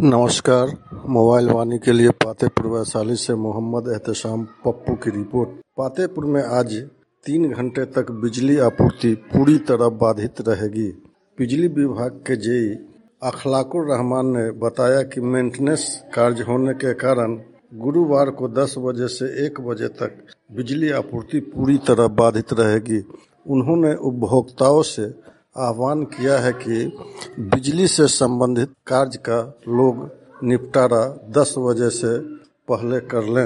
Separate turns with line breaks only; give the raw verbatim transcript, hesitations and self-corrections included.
नमस्कार। मोबाइल वाणी के लिए पातेपुर वैशाली से मोहम्मद एहतशाम पप्पू की रिपोर्ट। पातेपुर में आज तीन घंटे तक बिजली आपूर्ति पूरी तरह बाधित रहेगी। बिजली विभाग के जेई अखलाकुर रहमान ने बताया कि मेंटेनेंस कार्य होने के कारण गुरुवार को दस बजे से एक बजे तक बिजली आपूर्ति पूरी तरह बाधित रहेगी। उन्होंने उपभोक्ताओं से आह्वान किया है कि बिजली से संबंधित कार्य का लोग निपटारा दस बजे से पहले कर लें।